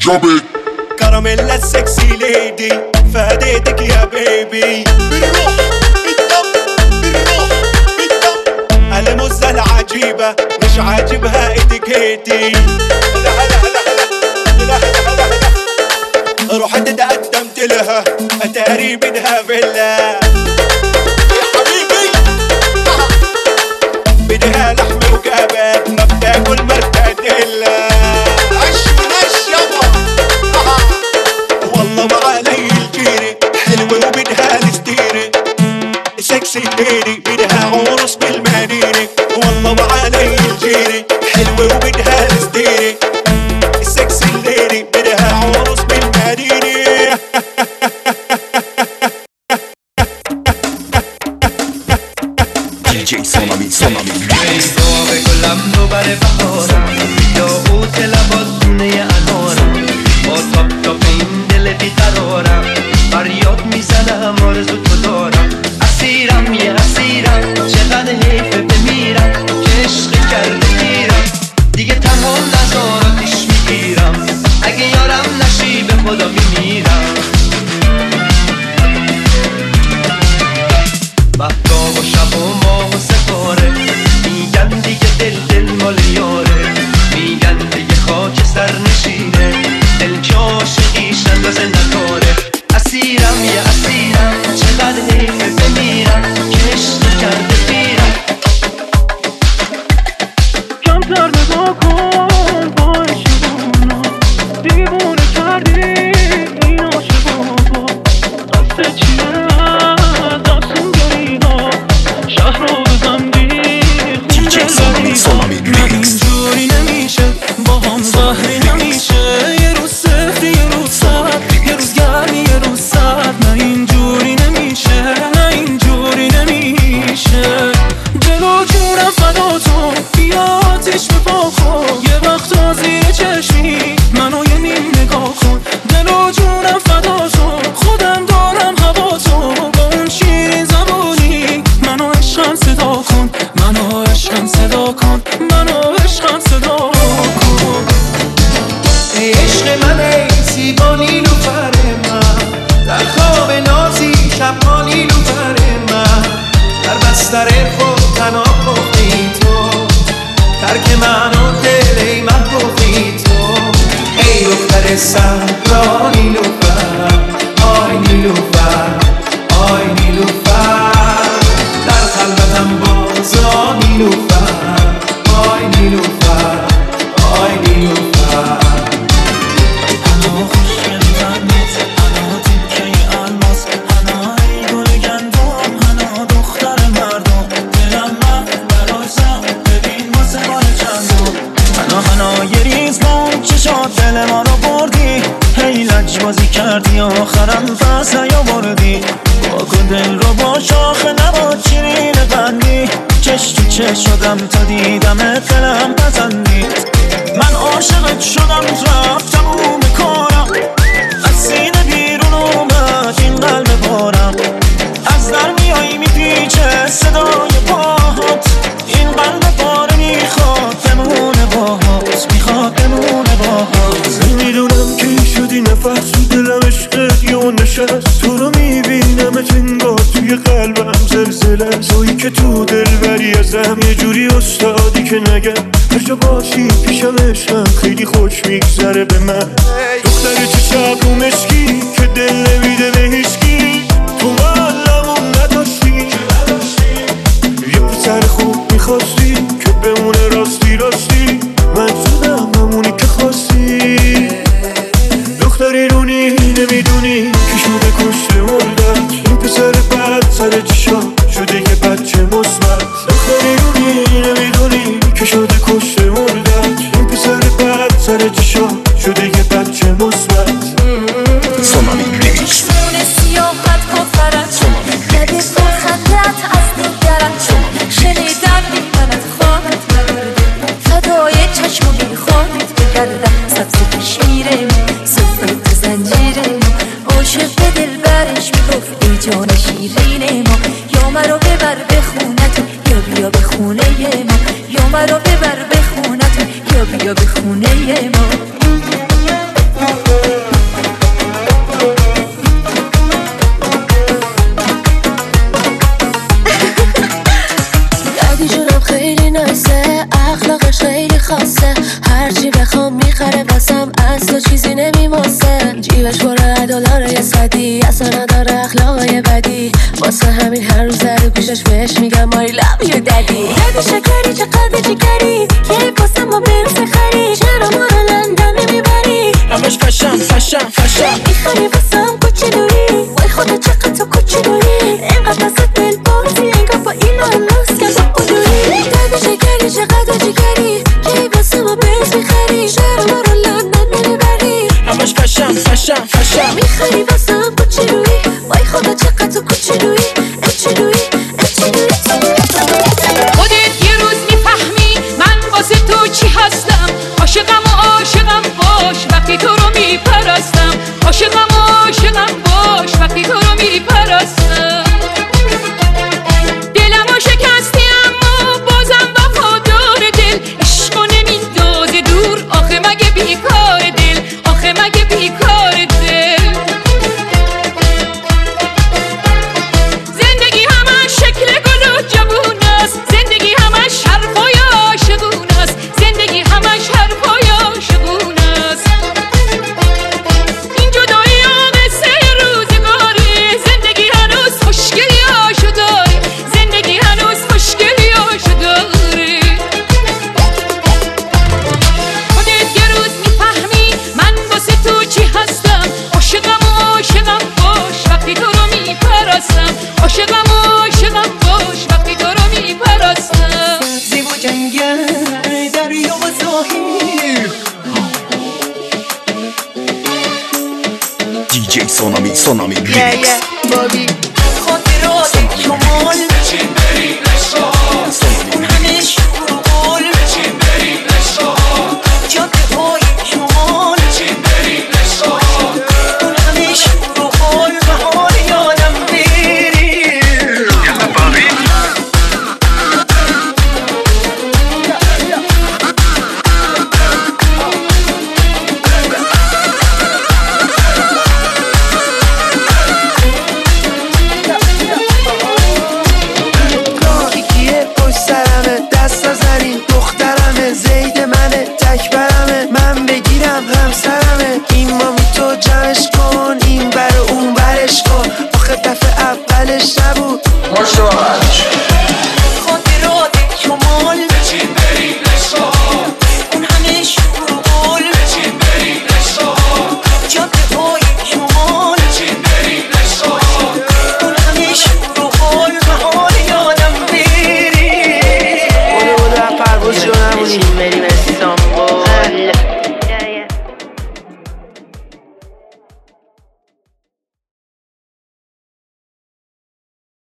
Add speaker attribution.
Speaker 1: Drop it.
Speaker 2: كراميلا السكسي ليدي فاديتك يا بيبي. بنروح بالدم بنروح بالدم. المزة العجيبة مش عاجبها اتيكيتي. هلا هلا هلا هلا هلا هلا هلا. رحت تقدمت لها اتاري بدها فيلا يا حبيبي. بدها لحم وكباب ما بتاكل مرتديلا. عش ونش يابا. والله ما علي الجيري حلوة وبدها الستيري. سكسي ليدي بدها عروس بالمدينة. والله ما علي الجيري حلوة وبدها الستيري. سكسي ليدي بدها عروس بالمدينة.
Speaker 3: DJ Sonami Stove con l'ambrovare paura. Io ute la bottone ya anora. O top in delle pitarora. Ariot میزنم آرزو تو دارم. اسیرم یه اسیرم چقدر حیفه بمیرم که عشق کرده گیرم. دیگه تنها نزاراتیش میگیرم. اگه یارم نشی به خدا میمیرم. مهتاب و شب و ماه و ستاره میگن دیگه دل مال یاره. میگن دیگه خاک سر نشینه. دل که عاشقیش اندازه نداره. اسیرم یه اسیرم چقدر حیفه بمیرم که عشق کرده پیرم.
Speaker 4: کمتر نگاه کن با عشقونا. دیوونه کردی این عاشقا. قصد چیه از افسونگری ها. شهر رو بزندی خونده گری ها. اینجوری نمیشه با هم ظهری نمیشه. یه روز صفری یه روز صد. یه روز گرمی یه روز سرد. نه اینجوری نمیشه نه اینجوری نمیشه. دل و جونم فدا تو بیا آتیش بپا کن. یه وقتا زیر چشمی منو یه نیم نگاه کن. دل و جونم فدا تو خودم دارم هوا تو. با اون شیرین زبونی منو عشقم صدا کن. منو عشقم صدا کن. منو عشقم صدا کن.
Speaker 5: ای عشق من ای زیبا نیلوفر من. در خواب نازی شبها نیلوفر من. در بستر خود تنها پختی تو. ترک من و دل ای محبوبی تو. ای دختر صحرا نیلوفر. آی نیلوفر آی نیلوفر. در قلبتم بازا نیلوفر. آی نیلوفر آی نیلوفر.
Speaker 4: انا خوشگل بندت انا تیکه الماس. انا ای گل گندم انا دختر مردم. دلم من برای زم ببین واسه بار چندم. انا یه ریز بام چشات دل ما رو بردی. هی لج بازی کردی آخرم پس نیاوردی. واکن دل رو با شاخ نباد شیرین قندی. چش تو چش شدم تا دیدم دلم پسندی. من عاشقت شدم رفت تموم کارم. از سینه بیرون اومد این قلب پارم. از در میایی میپیچه صدای پاهات. این قلب پاره میخواد بمونه باهات. میخواد بمونه باهات.
Speaker 6: میدونم که شدی نفس تو دلم عشقت یه نشست. تو رو میبینم انگار توی قلبم زلزله. تویی که تو دل بری ازم یه جوری استادی که نگم. هر جا باشی پیشم عشقم خیلی خوش میگذره به من. دختر چشم رو مشکی که دل نمیده به هیچکی. تو معلمون نداشتی یه پسر خوب میخواستی که بمونه راستی راستی. من شدم همونی که خواستی. دختری رونی نمیدونی که شده کشته مردت. این پسر بد سر چشا شده یه بچه مثبت. دختری رونی نمیدونی که شده کشته مردت. این پسر بد سر چشا شده یه بچه مثبت.
Speaker 7: چشمون سیاحت کفرت. نده با خندت از دیگرت. شنیدم میمند خواهد بگردم. فدای چشم و میخواهد بگردم. سبز کشمیرم صفت زنجیرم. عاشق به دل برش میگفت ای جان شیرین ما. یا مرا ببر به خونت یا بیا به خونه ما. یا مرا ببر به خونت یا بیا به خونه ما.
Speaker 1: خیلی نایسه، اخلاقش خیلی خاصه، هرچی بخوام میخره واسم، از تو چیزی نمیماسه، جیبش پر $1 صدی، اصلا نداره اخلاقای بدی، واسه همین هر روز رو گوشش بهش میگم I love you daddy. دادی شکری چقدر جگری، کی واسه ما برس خری، چرا ما رو لندن نمیبری؟
Speaker 5: همش فشم فشم فشم
Speaker 1: میخری واسم کوچولویی، وای خدا چقدر تو کوچولویی، اینقدر واسه دل بازی، انگار با این آلاس که با قدوری. دادی شکری چقدر جگری، کی واسه ما برس میخری، چرا ما رو لندن نمیبری؟
Speaker 5: همش فشم فشم فشم
Speaker 1: میخری واسم کوچولویی، وای خدا چقدر تو کوچولویی، اچولویی اچولویی.
Speaker 8: خودت یه روز میفهمی من واسه تو چی هستم، عاشقم و عاشقم باش وقتی تو رو میپرستم، عاشقم و عاشقم باش وقتی تو رو میپرستم. دلمو شکستی اما بازم وفادار دل، عشقو نمیندازه دور، آخه مگه بیکار دل، آخه مگه بیکار دل. زندگی همش شکل گل و جوون است، زندگی همش حرفای عاشقون است، زندگی همش حرفای عاشقون است. این جدایی ها قصه روزگاره، زندگی هنوز خوشگلی هاشو داره، زندگی هنوز خوشگلی هاشو داره. خودت یه روز میفهمی من واسه تو چی هستم، عاشقم و عاشقم باش وقتی تو رو میپرستم، عاشقم و عاشقم باش وقتی تو رو میپرستم.
Speaker 5: زیبا جنگل دریا و ساحل
Speaker 2: DJ Sonami
Speaker 5: Yeah, yeah, Bobby